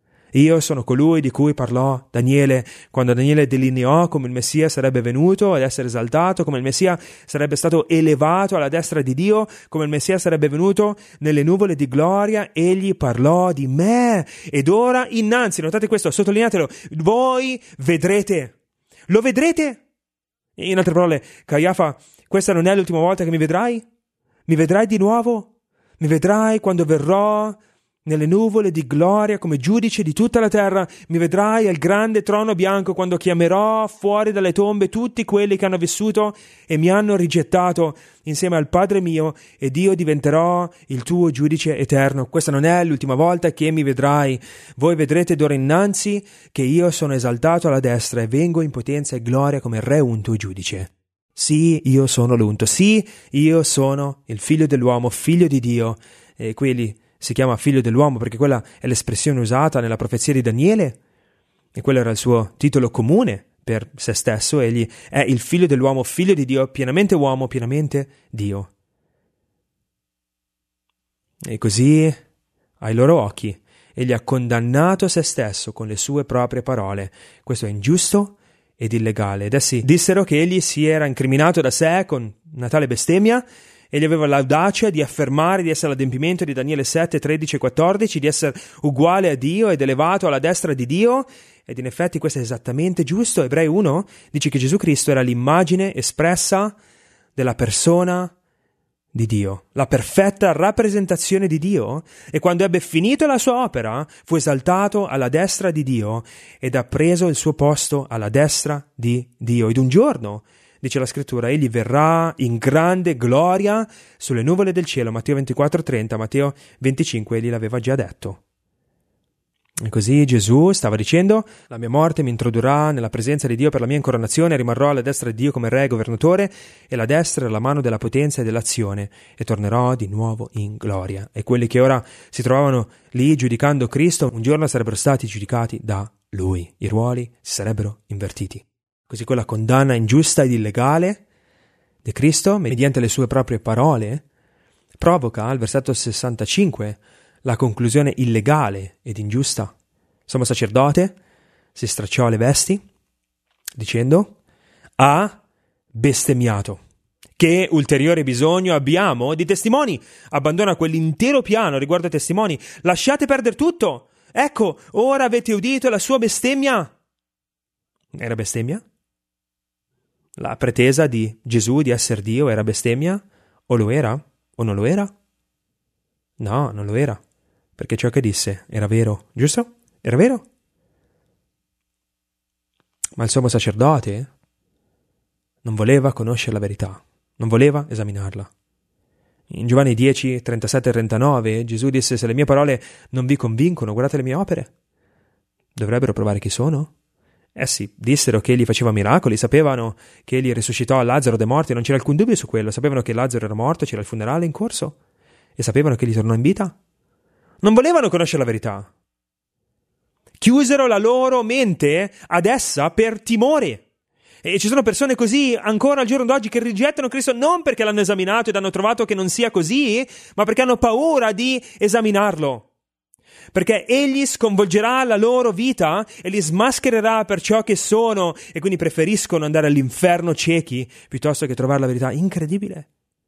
Io sono colui di cui parlò Daniele, quando Daniele delineò come il Messia sarebbe venuto ad essere esaltato, come il Messia sarebbe stato elevato alla destra di Dio, come il Messia sarebbe venuto nelle nuvole di gloria. Egli parlò di me. Ed ora innanzi, notate questo, sottolineatelo, voi vedrete. Lo vedrete? In altre parole, Caiafa, questa non è l'ultima volta che mi vedrai? Mi vedrai di nuovo? Mi vedrai quando verrò nelle nuvole di gloria come giudice di tutta la terra? Mi vedrai al grande trono bianco quando chiamerò fuori dalle tombe tutti quelli che hanno vissuto e mi hanno rigettato insieme al Padre mio, ed io diventerò il tuo giudice eterno. Questa non è l'ultima volta che mi vedrai. Voi vedrete d'ora innanzi che io sono esaltato alla destra e vengo in potenza e gloria come re unto e giudice. Sì, io sono l'unto. Sì, io sono il figlio dell'uomo, figlio di Dio. E quelli si chiama figlio dell'uomo perché quella è l'espressione usata nella profezia di Daniele, e quello era il suo titolo comune per se stesso. Egli è il figlio dell'uomo, figlio di Dio, pienamente uomo, pienamente Dio. E così, ai loro occhi, egli ha condannato se stesso con le sue proprie parole. Questo è ingiusto ed illegale. Ed essi dissero che egli si era incriminato da sé con una tale bestemmia. Egli aveva l'audacia di affermare di essere l'adempimento di Daniele sette, tredici e quattordici, di essere uguale a Dio ed elevato alla destra di Dio, ed in effetti questo è esattamente giusto. Ebrei uno dice che Gesù Cristo era l'immagine espressa della persona di Dio, la perfetta rappresentazione di Dio, e quando ebbe finito la sua opera fu esaltato alla destra di Dio ed ha preso il suo posto alla destra di Dio. Ed un giorno, dice la scrittura, egli verrà in grande gloria sulle nuvole del cielo. Matteo ventiquattro trenta, Matteo venticinque, egli l'aveva già detto. E così Gesù stava dicendo: la mia morte mi introdurrà nella presenza di Dio per la mia incoronazione, rimarrò alla destra di Dio come re e governatore, e la destra è la mano della potenza e dell'azione, e tornerò di nuovo in gloria. E quelli che ora si trovavano lì giudicando Cristo, un giorno sarebbero stati giudicati da Lui. I ruoli si sarebbero invertiti. Così quella condanna ingiusta ed illegale di Cristo, mediante le sue proprie parole, provoca al versetto sessantacinque la conclusione illegale ed ingiusta. Sommo sacerdote si stracciò le vesti dicendo: ha bestemmiato. Che ulteriore bisogno abbiamo di testimoni? Abbandona quell'intero piano riguardo ai testimoni. Lasciate perdere tutto. Ecco, ora avete udito la sua bestemmia. Era bestemmia? La pretesa di Gesù di essere Dio era bestemmia? O lo era? O non lo era? No, non lo era, perché ciò che disse era vero, giusto? Era vero? Ma il sommo sacerdote non voleva conoscere la verità, non voleva esaminarla. In Giovanni dieci, trentasette e trentanove Gesù disse: se le mie parole non vi convincono, guardate le mie opere. Dovrebbero provare chi sono? Essi dissero che egli faceva miracoli, sapevano che egli risuscitò Lazzaro dai morti, non c'era alcun dubbio su quello, sapevano che Lazzaro era morto, c'era il funerale in corso, e sapevano che egli tornò in vita. Non volevano conoscere la verità. Chiusero la loro mente ad essa per timore. E ci sono persone così ancora al giorno d'oggi che rigettano Cristo non perché l'hanno esaminato ed hanno trovato che non sia così, ma perché hanno paura di esaminarlo. Perché egli sconvolgerà la loro vita e li smaschererà per ciò che sono, e quindi preferiscono andare all'inferno ciechi piuttosto che trovare la verità. Incredibile.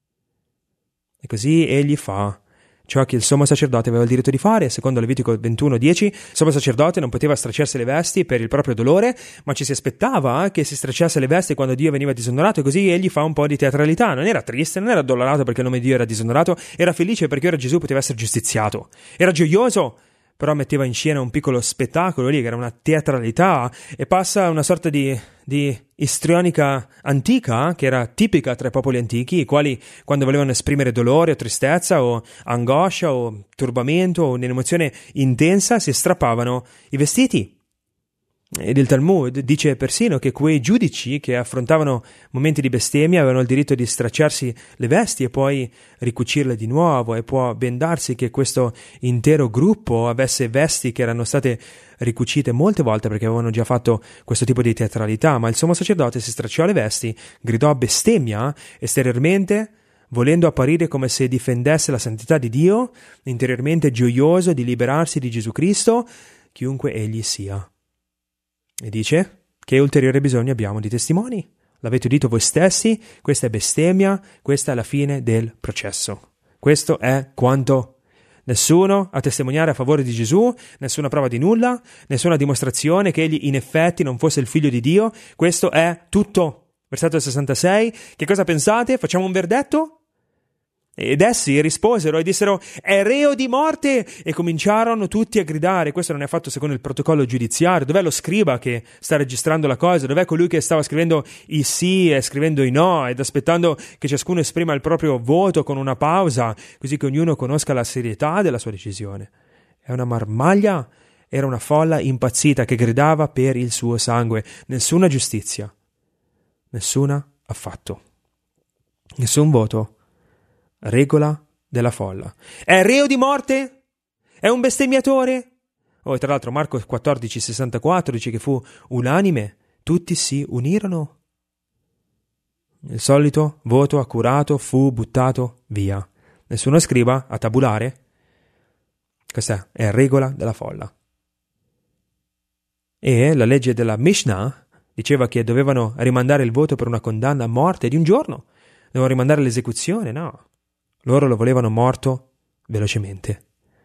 E così egli fa ciò che il sommo sacerdote aveva il diritto di fare. Secondo Levitico ventuno dieci, il sommo sacerdote non poteva stracciarsi le vesti per il proprio dolore, ma ci si aspettava che si stracciasse le vesti quando Dio veniva disonorato, e così egli fa un po' di teatralità. Non era triste, non era addolorato perché il nome di Dio era disonorato, era felice perché ora Gesù poteva essere giustiziato. Era gioioso, però metteva in scena un piccolo spettacolo lì, che era una teatralità, e passa una sorta di, di istrionica antica, che era tipica tra i popoli antichi, i quali, quando volevano esprimere dolore o tristezza o angoscia o turbamento o un'emozione intensa, si strappavano i vestiti. Ed il Talmud dice persino che quei giudici che affrontavano momenti di bestemmia avevano il diritto di stracciarsi le vesti e poi ricucirle di nuovo, e può ben darsi che questo intero gruppo avesse vesti che erano state ricucite molte volte perché avevano già fatto questo tipo di teatralità, ma il sommo sacerdote si stracciò le vesti, gridò bestemmia esteriormente, volendo apparire come se difendesse la santità di Dio, interiormente gioioso di liberarsi di Gesù Cristo, chiunque egli sia. E dice: che ulteriore bisogno abbiamo di testimoni? L'avete udito voi stessi, questa è bestemmia, questa è la fine del processo. Questo è quanto. Nessuno a testimoniare a favore di Gesù, nessuna prova di nulla, nessuna dimostrazione che egli in effetti non fosse il figlio di Dio. Questo è tutto. Versetto sessantasei, che cosa pensate? Facciamo un verdetto? Ed essi risposero e dissero: è reo di morte! E cominciarono tutti a gridare. Questo non è fatto secondo il protocollo giudiziario. Dov'è lo scriba che sta registrando la cosa? Dov'è colui che stava scrivendo i sì e scrivendo i no ed aspettando che ciascuno esprima il proprio voto con una pausa, così che ognuno conosca la serietà della sua decisione? È una marmaglia, era una folla impazzita che gridava per il suo sangue. Nessuna giustizia, nessuna affatto, nessun voto. Regola della folla. È reo di morte? È un bestemmiatore? Oh, tra l'altro Marco quattordici sessantaquattro dice che fu unanime, tutti si unirono. Il solito voto accurato fu buttato via. Nessuno scriba a tabulare. Questa è regola della folla. E la legge della Mishnah diceva che dovevano rimandare il voto per una condanna a morte di un giorno. Dovevano rimandare l'esecuzione, no. Loro lo volevano morto velocemente.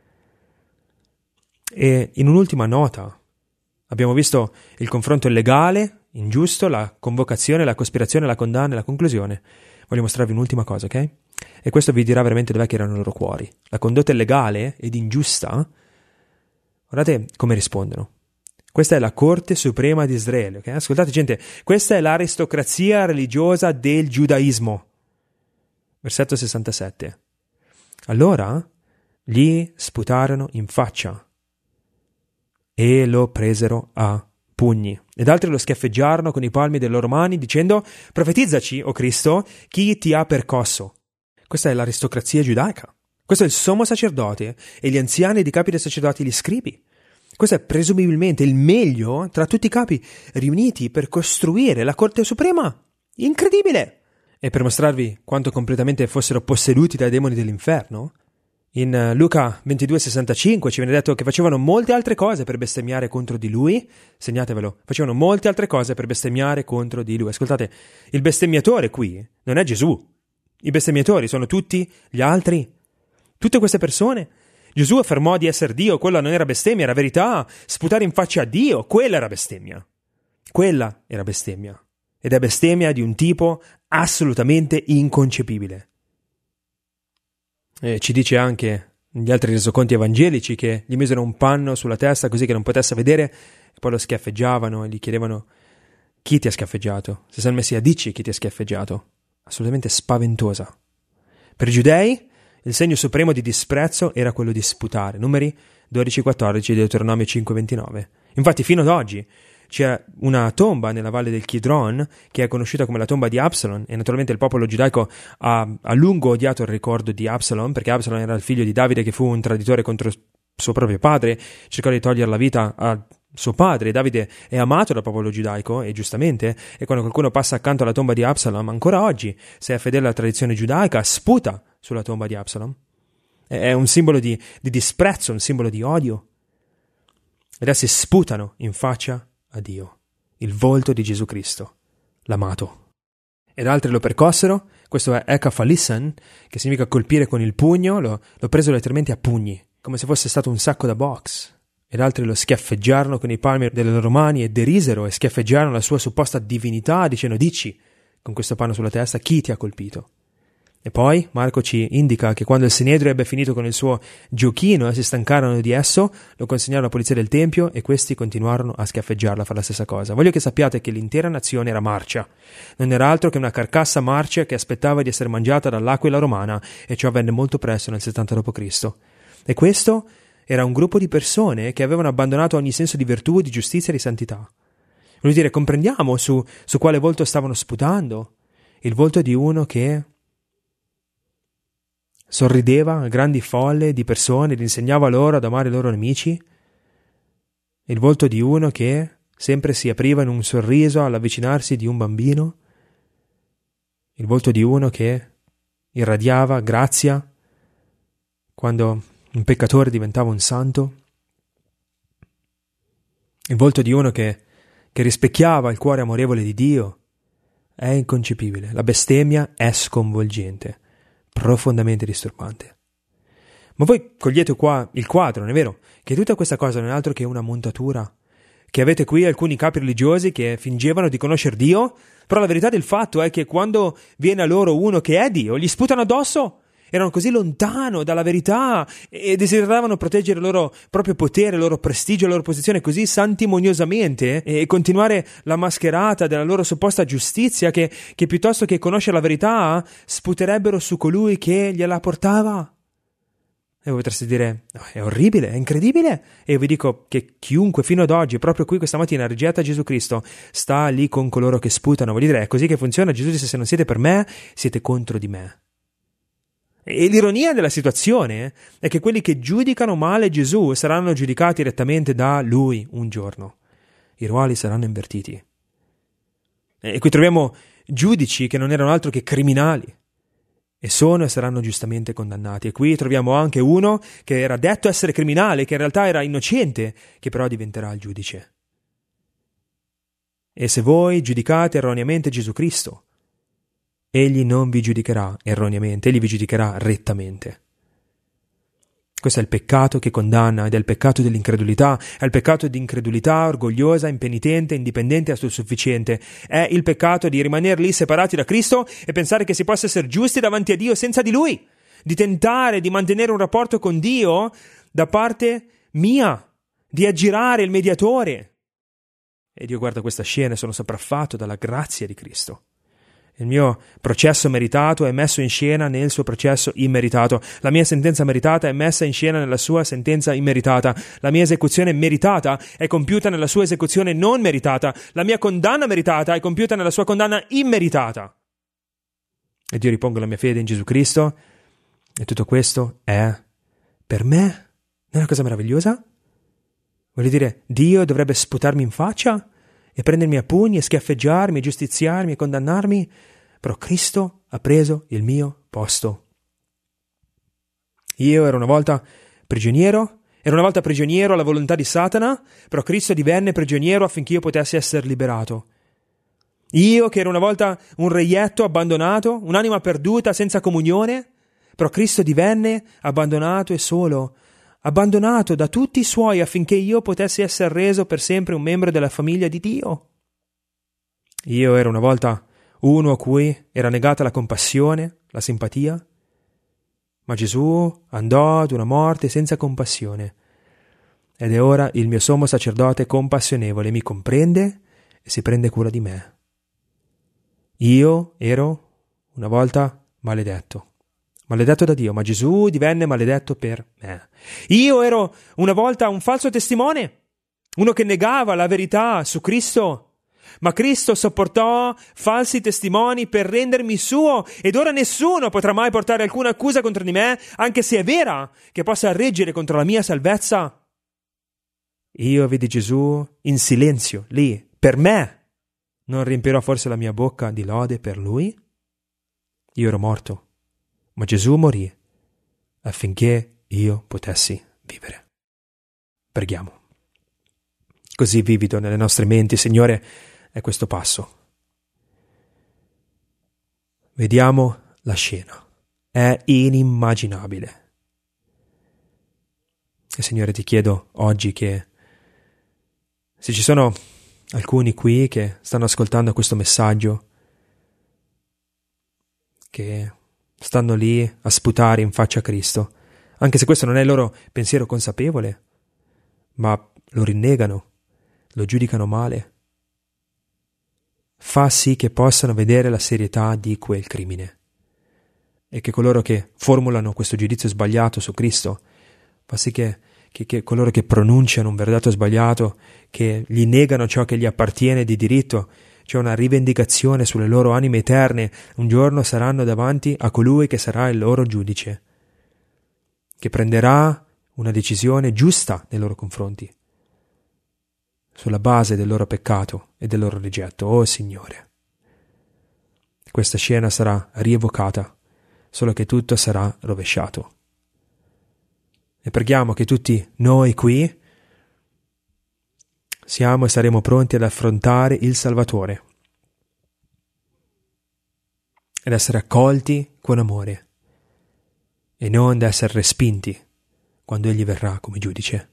E in un'ultima nota abbiamo visto il confronto illegale, ingiusto, la convocazione, la cospirazione, la condanna e la conclusione. Voglio mostrarvi un'ultima cosa, ok? E questo vi dirà veramente dov'è che erano i loro cuori. La condotta illegale ed ingiusta, guardate come rispondono. Questa è la Corte Suprema di Israele, ok? Ascoltate gente, questa è l'aristocrazia religiosa del giudaismo. Versetto sessantasette. Allora gli sputarono in faccia e lo presero a pugni, ed altri lo schiaffeggiarono con i palmi delle loro mani, dicendo: profetizzaci, o Cristo, chi ti ha percosso. Questa è l'aristocrazia giudaica. Questo è il sommo sacerdote e gli anziani ed i capi dei sacerdoti, gli scribi. Questo è presumibilmente il meglio tra tutti i capi riuniti per costruire la Corte Suprema. Incredibile! E per mostrarvi quanto completamente fossero posseduti dai demoni dell'inferno, in Luca ventidue sessantacinque ci viene detto che facevano molte altre cose per bestemmiare contro di lui. Segnatevelo, facevano molte altre cose per bestemmiare contro di lui. Ascoltate, il bestemmiatore qui non è Gesù. I bestemmiatori sono tutti gli altri. Tutte queste persone. Gesù affermò di essere Dio, quella non era bestemmia, era verità. Sputare in faccia a Dio, quella era bestemmia. Quella era bestemmia. Ed è bestemmia di un tipo assolutamente inconcepibile. E ci dice anche negli altri resoconti evangelici che gli misero un panno sulla testa così che non potesse vedere, e poi lo schiaffeggiavano e gli chiedevano: chi ti ha schiaffeggiato? Se sei il Messia, dici chi ti ha schiaffeggiato. Assolutamente spaventosa. Per i giudei il segno supremo di disprezzo era quello di sputare. Numeri dodici quattordici, Deuteronomio cinque ventinove. Infatti fino ad oggi c'è una tomba nella valle del Kidron che è conosciuta come la tomba di Absalom, e naturalmente il popolo giudaico ha a lungo odiato il ricordo di Absalom, perché Absalom era il figlio di Davide che fu un traditore contro suo proprio padre, cercò di togliere la vita a suo padre. Davide è amato dal popolo giudaico, e giustamente, e quando qualcuno passa accanto alla tomba di Absalom, ancora oggi, se è fedele alla tradizione giudaica, sputa sulla tomba di Absalom. È un simbolo di, di disprezzo, un simbolo di odio. Ed essi sputano in faccia a Dio il volto di Gesù Cristo, l'amato. Ed altri lo percossero. Questo è ekafalisan, che significa colpire con il pugno. Lo, lo preso letteralmente a pugni, come se fosse stato un sacco da box. Ed altri lo schiaffeggiarono con i palmi delle loro mani e derisero e schiaffeggiarono la sua supposta divinità, dicendo: dici, con questo panno sulla testa, chi ti ha colpito? E poi Marco ci indica che quando il Sinedrio ebbe finito con il suo giochino e si stancarono di esso, lo consegnarono alla polizia del Tempio e questi continuarono a schiaffeggiarlo, a fare la stessa cosa. Voglio che sappiate che l'intera nazione era marcia. Non era altro che una carcassa marcia che aspettava di essere mangiata dall'aquila romana, e ciò avvenne molto presto nel settanta dopo Cristo. E questo era un gruppo di persone che avevano abbandonato ogni senso di virtù, di giustizia e di santità. Vuol dire, comprendiamo su, su quale volto stavano sputando? Il volto di uno che sorrideva a grandi folle di persone ed insegnava loro ad amare i loro nemici? Il volto di uno che sempre si apriva in un sorriso all'avvicinarsi di un bambino? Il volto di uno che irradiava grazia quando un peccatore diventava un santo? Il volto di uno che, che rispecchiava il cuore amorevole di Dio? È inconcepibile. La bestemmia è sconvolgente, profondamente disturbante. Ma voi cogliete qua il quadro, non è vero? Che tutta questa cosa non è altro che una montatura. Che avete qui alcuni capi religiosi che fingevano di conoscere Dio, però la verità del fatto è che quando viene a loro uno che è Dio, gli sputano addosso. Erano così lontano dalla verità e desideravano proteggere il loro proprio potere, il loro prestigio, la loro posizione così santimoniosamente e continuare la mascherata della loro supposta giustizia che, che piuttosto che conoscere la verità sputerebbero su colui che gliela portava. E voi potreste dire: no, è orribile, è incredibile. E io vi dico che chiunque fino ad oggi, proprio qui questa mattina, rigetta Gesù Cristo, sta lì con coloro che sputano. Vuol dire, è così che funziona. Gesù disse: se non siete per me, siete contro di me. E l'ironia della situazione è che quelli che giudicano male Gesù saranno giudicati direttamente da Lui un giorno. I ruoli saranno invertiti. E qui troviamo giudici che non erano altro che criminali, e sono e saranno giustamente condannati. E qui troviamo anche uno che era detto essere criminale, che in realtà era innocente, che però diventerà il giudice. E se voi giudicate erroneamente Gesù Cristo, Egli non vi giudicherà erroneamente, Egli vi giudicherà rettamente. Questo è il peccato che condanna, ed è il peccato dell'incredulità, è il peccato di incredulità orgogliosa, impenitente, indipendente e autosufficiente. È il peccato di rimanere lì separati da Cristo e pensare che si possa essere giusti davanti a Dio senza di Lui, di tentare di mantenere un rapporto con Dio da parte mia, di aggirare il mediatore. Ed io guardo questa scena e sono sopraffatto dalla grazia di Cristo. Il mio processo meritato è messo in scena nel suo processo immeritato. La mia sentenza meritata è messa in scena nella sua sentenza immeritata. La mia esecuzione meritata è compiuta nella sua esecuzione non meritata. La mia condanna meritata è compiuta nella sua condanna immeritata. Ed io ripongo la mia fede in Gesù Cristo, e tutto questo è per me. Non è una cosa meravigliosa? Voglio dire, Dio dovrebbe sputarmi in faccia e prendermi a pugni e schiaffeggiarmi e giustiziarmi e condannarmi, però Cristo ha preso il mio posto. Io ero una volta prigioniero, ero una volta prigioniero alla volontà di Satana, però Cristo divenne prigioniero affinché io potessi essere liberato. Io che ero una volta un reietto abbandonato, un'anima perduta senza comunione, però Cristo divenne abbandonato e solo, abbandonato da tutti i suoi affinché io potessi essere reso per sempre un membro della famiglia di Dio. Io ero una volta uno a cui era negata la compassione, la simpatia, ma Gesù andò ad una morte senza compassione ed è ora il mio sommo sacerdote compassionevole, mi comprende e si prende cura di me. Io ero una volta maledetto. Maledetto da Dio, ma Gesù divenne maledetto per me. Io ero una volta un falso testimone, uno che negava la verità su Cristo, Ma Cristo sopportò falsi testimoni per rendermi suo, ed ora nessuno potrà mai portare alcuna accusa contro di me, anche se è vera, che possa reggere contro la mia salvezza. Io vidi Gesù in silenzio, lì, per me. Non riempirò forse la mia bocca di lode per lui? Io ero morto, ma Gesù morì affinché io potessi vivere. Preghiamo. Così vivido nelle nostre menti, Signore, è questo passo. Vediamo la scena. È inimmaginabile. E Signore, ti chiedo oggi che se ci sono alcuni qui che stanno ascoltando questo messaggio, che stanno lì a sputare in faccia a Cristo, anche se questo non è il loro pensiero consapevole, ma lo rinnegano, lo giudicano male, fa sì che possano vedere la serietà di quel crimine e che coloro che formulano questo giudizio sbagliato su Cristo, fa sì che, che, che coloro che pronunciano un verdetto sbagliato, che gli negano ciò che gli appartiene di diritto, c'è una rivendicazione sulle loro anime eterne, un giorno saranno davanti a colui che sarà il loro giudice, che prenderà una decisione giusta nei loro confronti, sulla base del loro peccato e del loro rigetto. Oh Signore, questa scena sarà rievocata, solo che tutto sarà rovesciato. E preghiamo che tutti noi qui siamo e saremo pronti ad affrontare il Salvatore ed essere accolti con amore e non ad essere respinti quando Egli verrà come giudice.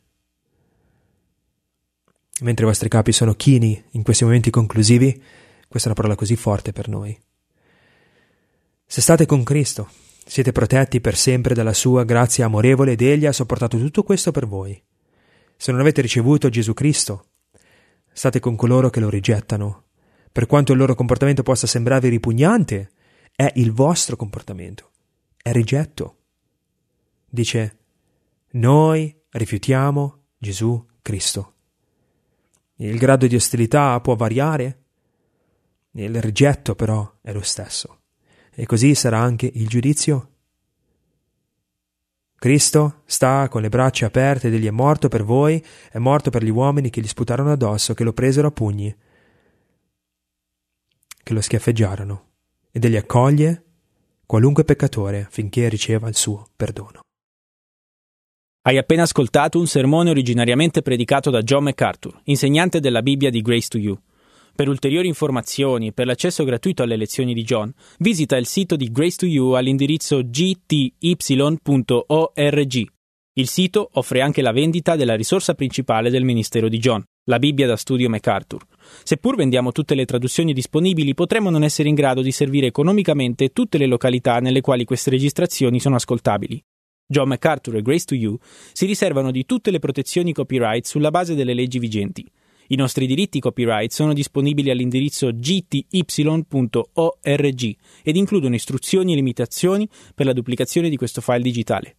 Mentre i vostri capi sono chini in questi momenti conclusivi, questa è una parola così forte per noi. Se state con Cristo, siete protetti per sempre dalla sua grazia amorevole ed Egli ha sopportato tutto questo per voi. Se non avete ricevuto Gesù Cristo, state con coloro che lo rigettano. Per quanto il loro comportamento possa sembrarvi ripugnante, è il vostro comportamento, è rigetto. Dice, noi rifiutiamo Gesù Cristo. Il grado di ostilità può variare, il rigetto però è lo stesso. E così sarà anche il giudizio. Cristo sta con le braccia aperte ed egli è morto per voi, è morto per gli uomini che gli sputarono addosso, che lo presero a pugni, che lo schiaffeggiarono, ed egli accoglie qualunque peccatore affinché riceva il suo perdono. Hai appena ascoltato un sermone originariamente predicato da John MacArthur, insegnante della Bibbia di Grace to You. Per ulteriori informazioni e per l'accesso gratuito alle lezioni di John, visita il sito di Grace to You all'indirizzo g t y punto org. Il sito offre anche la vendita della risorsa principale del ministero di John, la Bibbia da studio MacArthur. Seppur vendiamo tutte le traduzioni disponibili, potremmo non essere in grado di servire economicamente tutte le località nelle quali queste registrazioni sono ascoltabili. John MacArthur e Grace to You si riservano di tutte le protezioni copyright sulla base delle leggi vigenti. I nostri diritti copyright sono disponibili all'indirizzo g t y punto org ed includono istruzioni e limitazioni per la duplicazione di questo file digitale.